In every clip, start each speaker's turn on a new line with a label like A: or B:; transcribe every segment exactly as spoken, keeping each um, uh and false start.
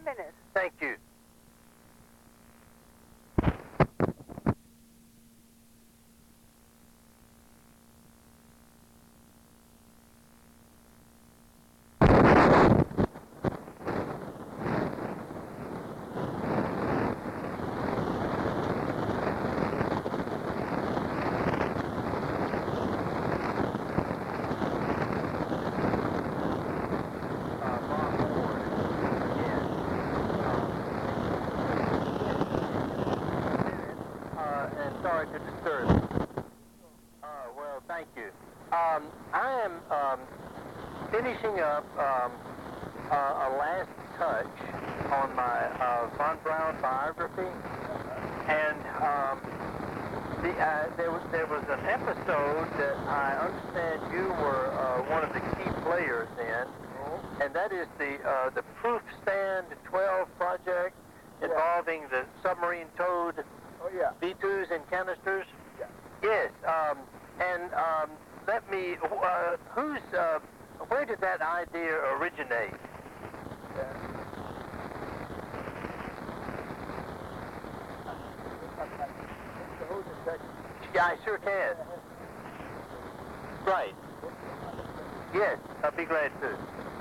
A: minute.
B: Thank you. Sorry to disturb. Uh, well, thank you. Um, I am um, finishing up um, uh, a last touch on my uh, Von Braun biography, and um, the, uh, there was there was an episode that I understand you were uh, one of the key players in, and that is the uh, the Proof Stand twelve project involving the submarine towed.
C: Oh, yeah.
B: B twos and canisters?
C: Yeah.
B: Yes. Um, and um, let me, uh, who's, uh, where did that idea originate?
C: Yeah.
B: Yeah, I sure can. Right. Yes, I'll be glad to.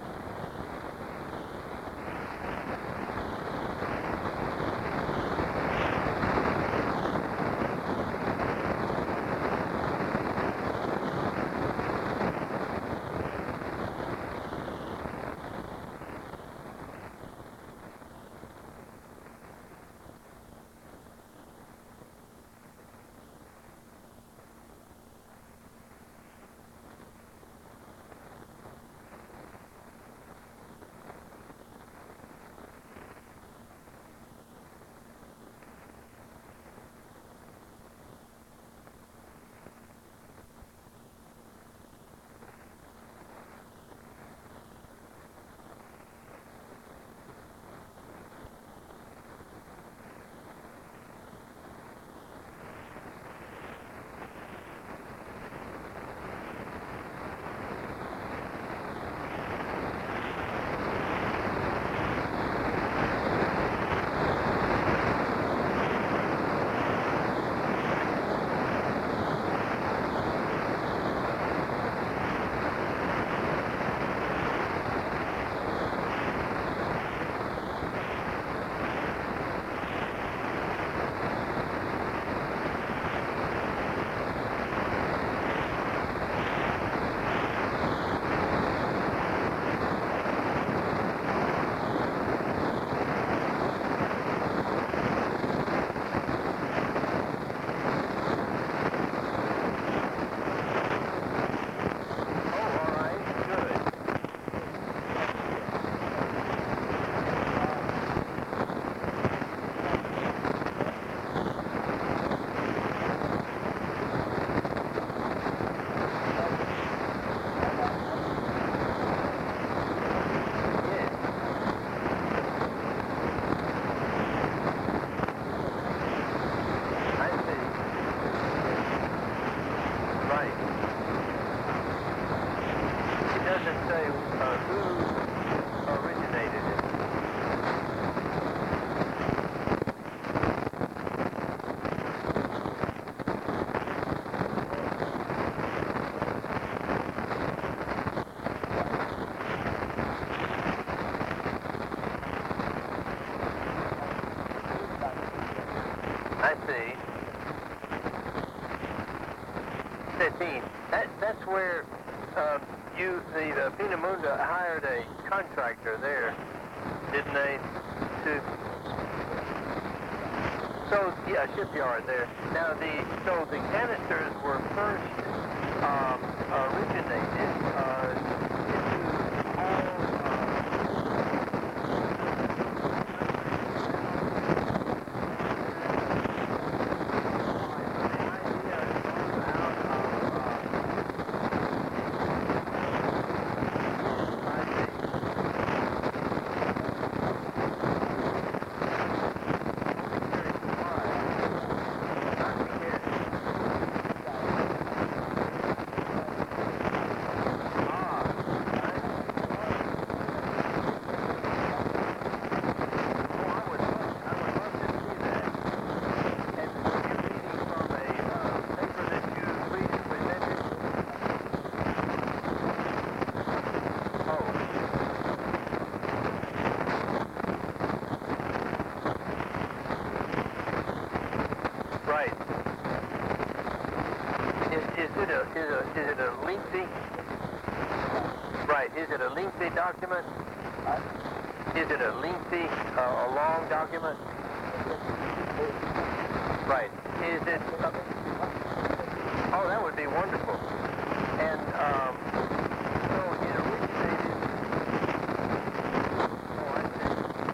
B: I see. fifteen. That, that's where uh, you, the uh, Pinamunda hired a contractor there, didn't they? To, so, yeah, shipyard there. Now, the so the canisters were first um, originated uh, into all Ah, is a is it a lengthy? Right. Is it a lengthy document? Is it a lengthy, uh, a long document? Right. Is it? Uh, oh, that would be wonderful. And um, so it originated. Oh, I see.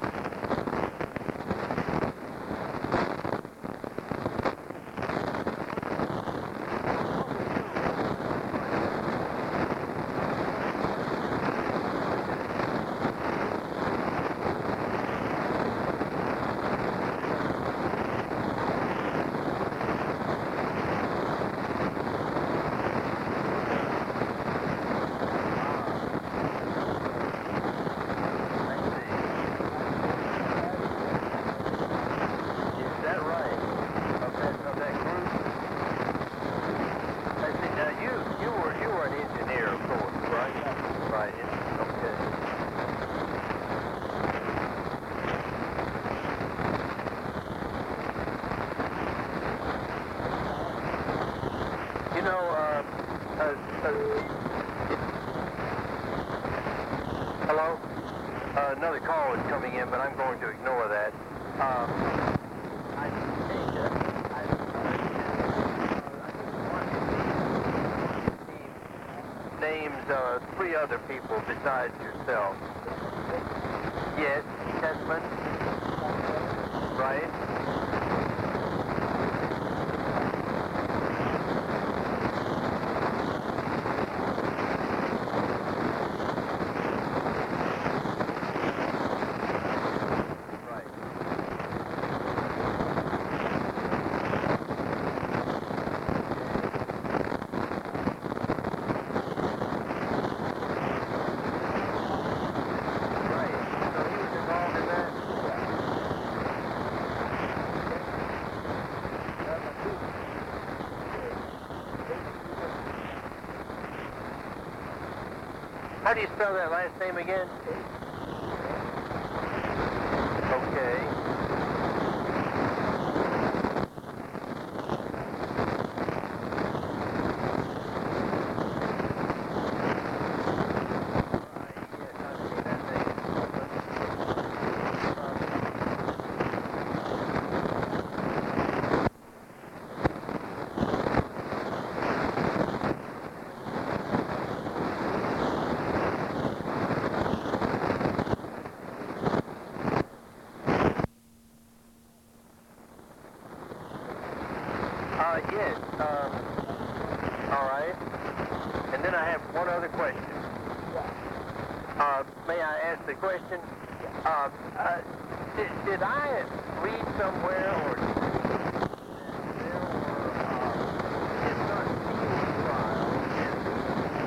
B: Hello? Uh, another call is coming in, but I'm going to ignore that. Um, I think uh, I, I, I names uh, three other people besides yourself. Yes, Testament. Right? How do you spell that last name again? Okay. Uh, yes. Um, all right. And then I have one other question. Uh, may I ask the question? Uh, uh, did, did I read somewhere or that there were, uh, if not field trials, at least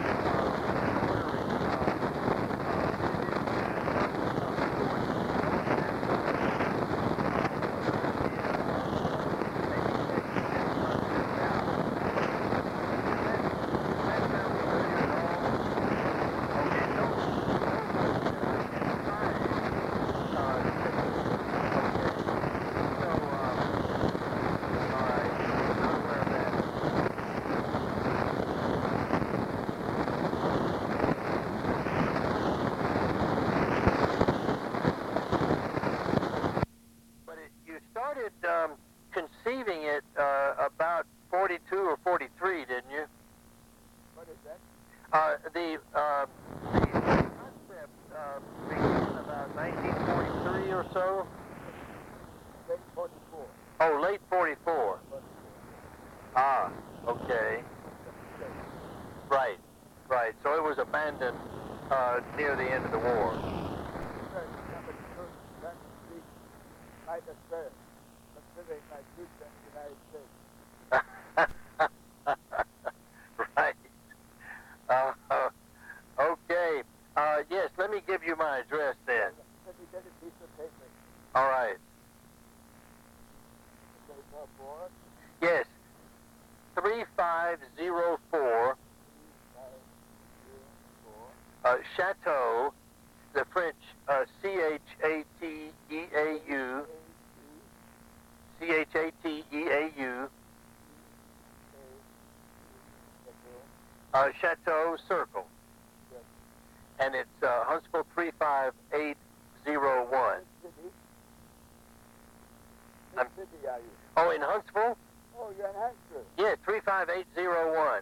B: Um, conceiving it uh, about forty-two or forty-three, didn't you?
A: What is that?
B: Uh, the, uh, the concept uh, began about nineteen forty-three or so?
A: Late forty-four.
B: Oh, late forty-four.
A: forty-four.
B: Ah, okay. Right, right. So it was abandoned uh, near the end of the war.
A: Right at first. Considering my future in the United States.
B: Right. Uh, uh, okay. Uh, yes, let me give you my address then.
A: Let me get a piece of paper.
B: All right.
A: Okay, four, four.
B: Yes. three five zero four. Uh, Chateau, the French, uh, C H A T E A U. C H A T E A U. uh, Chateau Circle.
A: Yes.
B: And it's uh, Huntsville three five eight zero one.
A: Which city?
B: I'm-
A: Which city are you?
B: Oh, in Huntsville?
A: Oh, you're in Hampshire.
B: Yeah, three five eight zero one.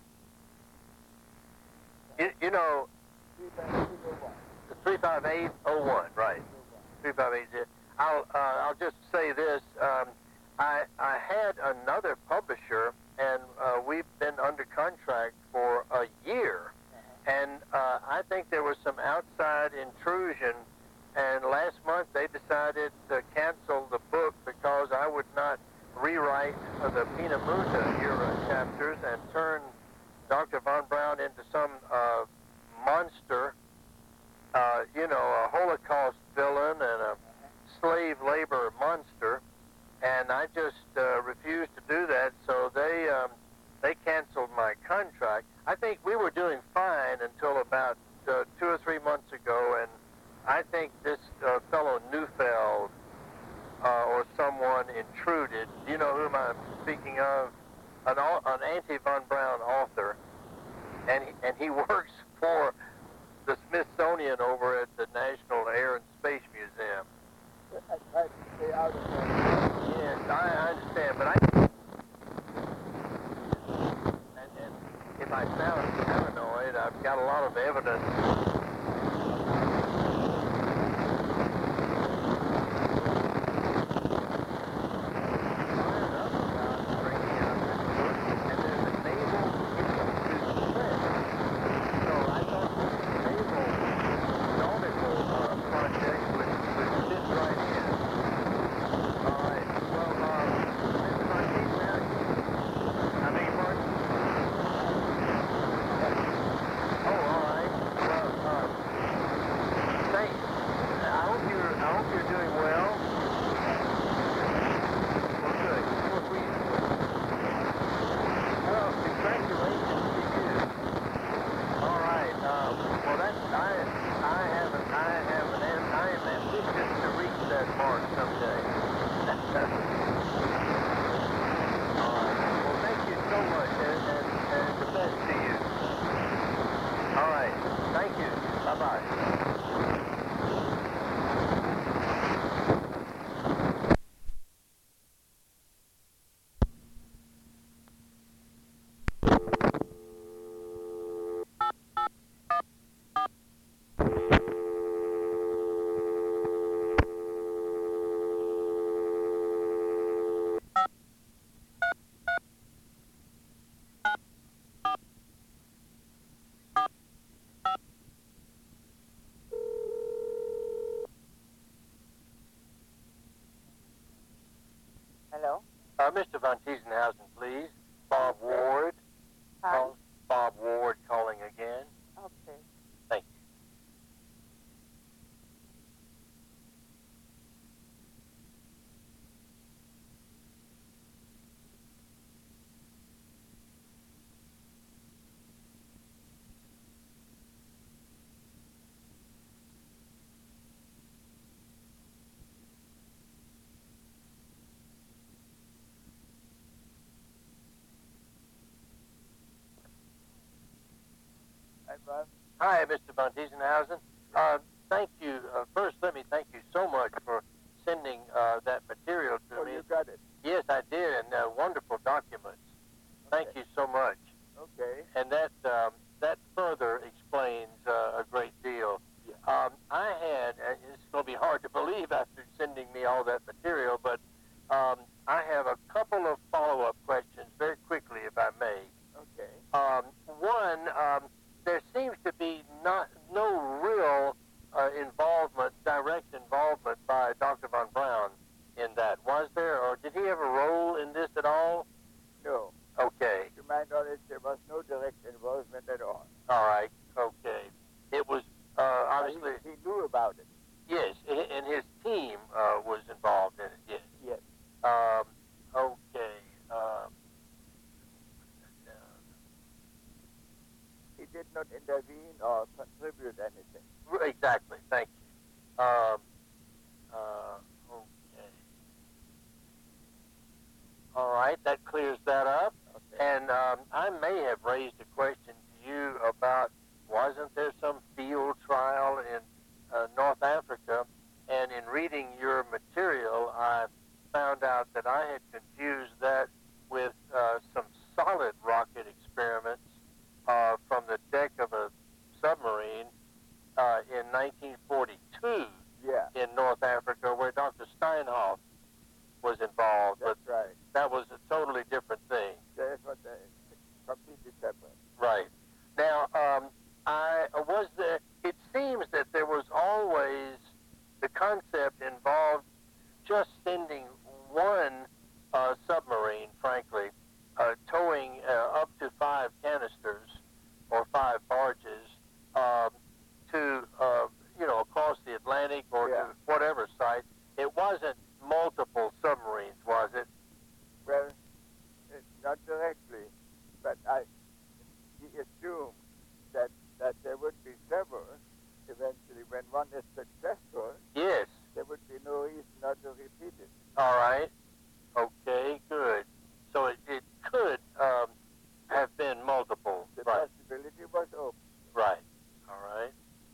B: You, you know,
A: three five zero one.
B: three five eight oh one, right. three five eight zero. I'll, uh, I'll just say this. Um, I, I had another publisher, and uh, we've been under contract for a year. And uh, I think there was some outside intrusion, and last month they decided to cancel the book because I would not rewrite uh, the Peenemünde era chapters and turn Doctor Von Braun into some uh, monster, uh, you know, a Holocaust villain and a slave labor monster. And I just uh, refused to do that, so they um, they canceled my contract. I think we were doing fine until about uh, two or three months ago, and I think this uh, fellow Neufeld uh, or someone intruded. Do you know whom I'm speaking of? An, au- an anti-Von Braun author, and he, and he works for the Smithsonian over at the National Air and Space Museum.
A: I tried to stay out of that.
B: Yes, I, I understand, but I... And, and if I sound paranoid, I've got a lot of evidence. Fired up about bringing out this book, and there's a naval institute press. So I thought this naval nautical uh, project would, would fit right in. All right. Well, uh, Mister Marquis, now, I beg your pardon? Oh, all right. Well, uh, thanks. I hope you're, I hope you're doing well. Well, good. Well, we, well, congratulations to you. All right. Uh, well, that's, I, I have, an, I have an, I am ambitious to reach that mark someday. All right. Well, thank you so much, and, and, and the best to you. All right. Thank you. Bye-bye.
A: Hello?
B: Uh, Mister Von Tiesenhausen, please. Bob Ward.
A: Hi.
B: Call, Bob Ward calling again.
A: Okay.
B: Thank you.
A: Hi, Bob.
B: Hi, Mister Von Tiesenhausen. Uh, thank you. Uh, first, let me thank you so much for sending uh, that material to
A: Oh,
B: me.
A: you got it.
B: Yes, I did, and uh, wonderful documents. Thank
A: Okay.
B: you so much.
A: Okay.
B: And that um, that further explains uh, a great deal.
A: Yeah.
B: Um, I had, and it's going to be hard to believe after sending me all that material, but um, I have a couple of follow-up questions very quickly, if I may.
A: Okay.
B: Um, one, um, there seems to be not no real uh, involvement, direct involvement by Doctor Von Braun in that. Was there, or did he have a role in this at all?
A: No.
B: Okay.
A: To my knowledge, there was no direct involvement at all.
B: All right. Okay. It was uh,
A: Uh,
B: obviously,
A: He, he knew about it.
B: yes, i- and his team uh, was involved in it. Yes.
A: Yes.
B: Um, okay. Um,
A: He did not intervene or contribute anything.
B: uh, exactly. Thank you. Um, uh, okay. All right. That clears that up.
A: Okay.
B: And um, I may have raised a question to you reading your material, I found out that I had confused that with uh, some solid rocket experiments uh, from the deck of a submarine uh, in nineteen forty-two
A: Yeah,
B: in North Africa, where Doctor Steinhoff was involved.
A: that's
B: but
A: right.
B: that was a totally different thing.
A: That's what they completely separate.
B: Right. Now, um, I was there. It seems that there was always the concept involved just sending one uh, submarine, frankly, uh, towing uh, up to five canisters or five barges um, to, uh, you know, across the Atlantic or
A: Yeah.
B: to whatever site. It wasn't multiple submarines, was it?
A: Well, it, not directly, but I he assumed that that there would be several. Eventually, when one is successful,
B: Yes.
A: there would be no reason not to repeat it.
B: All right. Okay, good. So it, it could um, have been multiple.
A: The
B: Right.
A: possibility was open.
B: Right. All right.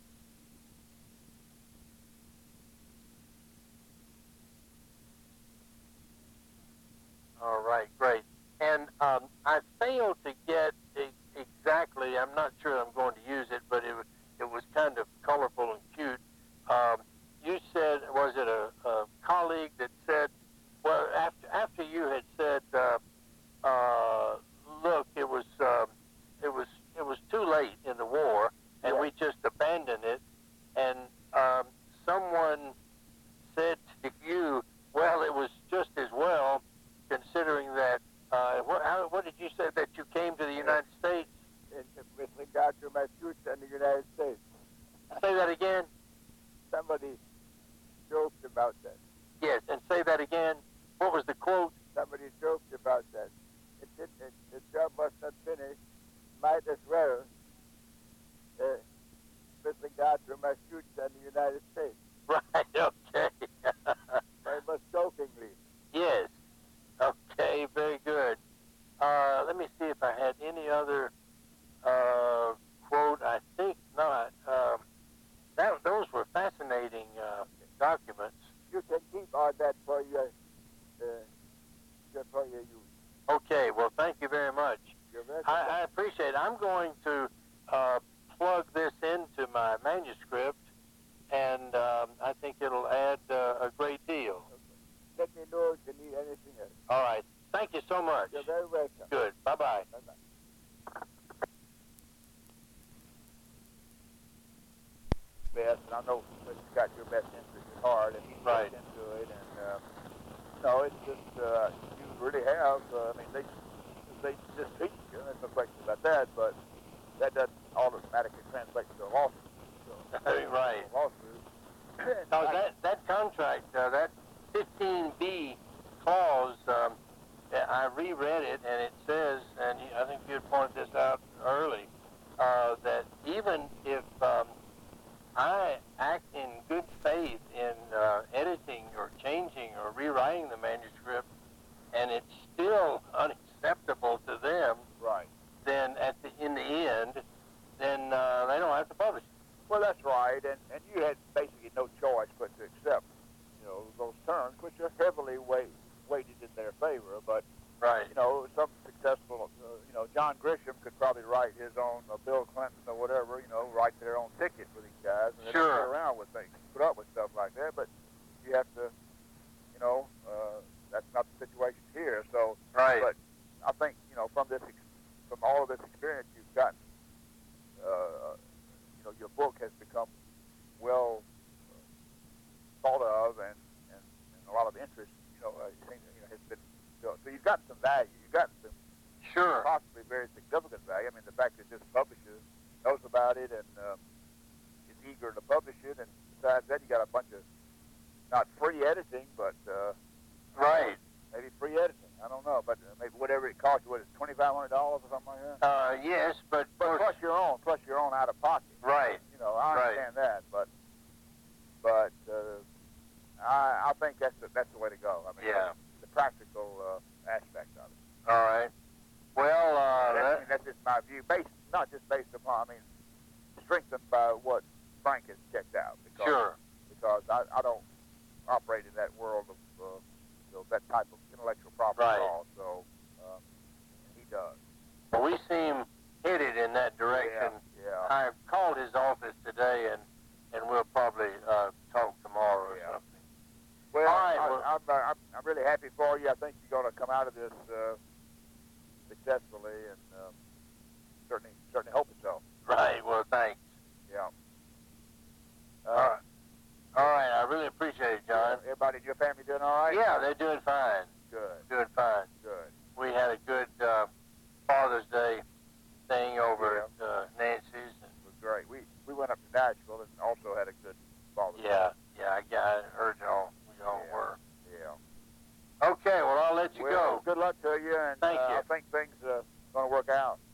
B: All right, great. And um, I failed to get e- exactly, I'm not sure I'm going to use it, but it, wa- it was kind of colorful and cute. Um, you said, was it a, a colleague that said, well, after, after you had said, uh, uh, look, it was, um, it was, it was too late in the war, and
A: Yeah.
B: we just abandoned it, and um, someone said to you, well, it was just as well, considering that, uh, what, how, what did you say, that you came to the United States?
A: In, with regard to my future in the United States,
B: Say that again?
A: somebody joked about that.
B: Yes, and say that again. What was the quote?
A: Somebody joked about that. It did, it, the job was not finished. Might as well, uh, with regard to my future in the United States.
B: Right, okay.
A: It was jokingly.
B: Yes. Okay, very good. Uh, let me see if I had any other uh, quote. I think not. Um, that, those were fascinating uh, documents.
A: You can keep all that for your, uh, your for your use.
B: Okay, well, thank you very much.
A: You're welcome.
B: I, I appreciate it. I'm going to uh, plug this into my manuscript, and um, I think it'll add uh, a great deal.
A: Let me know if you need anything else.
B: All right. Thank you so much.
A: You're very welcome.
B: Good. Bye-bye.
A: Bye-bye. Best, and I know that you got your best interest at heart, and he's
B: Right.
A: looked into it, and uh, no, it's just uh, you really have. Uh, I mean, they they just treat you. There's no question about that, but that doesn't automatically translate to a lawsuit. So,
B: Right.
A: a lawsuit.
B: Now, that, that contract, uh, that fifteen B clause, um, I reread it, and it says, and you- I think you had pointed this out early, uh, that even if um, I act in good faith in uh, editing or changing or rewriting the manuscript, and it's still unacceptable to them,
A: Right.
B: then at the, in the end, then uh, they don't have to publish it.
A: Well, that's right, and, and you had basically no choice but to accept, you know, those terms, which are heavily weight, weighted in their favor. But
B: Right.
A: you know, some successful, uh, you know, John Grisham could probably write his own uh, Bill Clinton or whatever, you know, write their own ticket for these guys, and they don't
B: Sure.
A: sit around with things, put up with stuff like that. But you have to, you know, uh, that's not the situation here. So,
B: Right.
A: but I think, you know, from this, ex- from all of this experience you've gotten, uh, you know, your book has become well uh, thought of, and, and, and a lot of interest, you know, uh, you know, has been built. So you've gotten some value. You've gotten some
B: Sure.
A: possibly very significant value. I mean, the fact that this publisher knows about it and um, is eager to publish it, and besides that, you got a bunch of not free editing, but uh,
B: Right.
A: maybe free editing. I don't know, but uh, maybe whatever it costs you, what is it, twenty-five hundred dollars or something like that?
B: Uh, yes, but,
A: But plus your own, plus your own out of pocket.
B: right.
A: You know, I
B: Right.
A: understand that, but but uh, I I think that's the, that's the way to go. I mean,
B: Yeah.
A: the practical uh, aspect of it.
B: All right. Well, uh,
A: That's, I
B: that,
A: mean, that's just my view, based not just based upon, I mean, strengthened by what Frank has checked out. Because,
B: sure.
A: Because I, I don't operate in that world of uh, you know, that type of intellectual property
B: Right.
A: law. So um, he does.
B: Well, we seem headed in that direction.
A: Yeah. yeah.
B: I called his office today, and and we'll probably uh, talk tomorrow or
A: Yeah.
B: something.
A: Well,
B: All right,
A: I,
B: well-
A: I'm, uh, I'm I'm really happy for you. I think you're going to come out of this uh, successfully, and um, certainly certainly hope so.
B: Right. Well, thanks.
A: Yeah. Uh,
B: All right. All right. I really appreciate it, John.
A: Everybody in your family doing all right?
B: Yeah, they're doing fine.
A: Good.
B: Doing fine.
A: Good.
B: We had a good uh, Father's Day thing over at uh, Nancy's. And
A: It was great. We we went up to Nashville and also had a good Father's
B: yeah, yeah, I, got, I heard y'all. We all
A: Yeah.
B: were.
A: Day. Yeah.
B: Okay. Well, I'll let you
A: Well,
B: go.
A: good luck to you, and
B: Thank
A: uh,
B: you.
A: I think things are going to work out.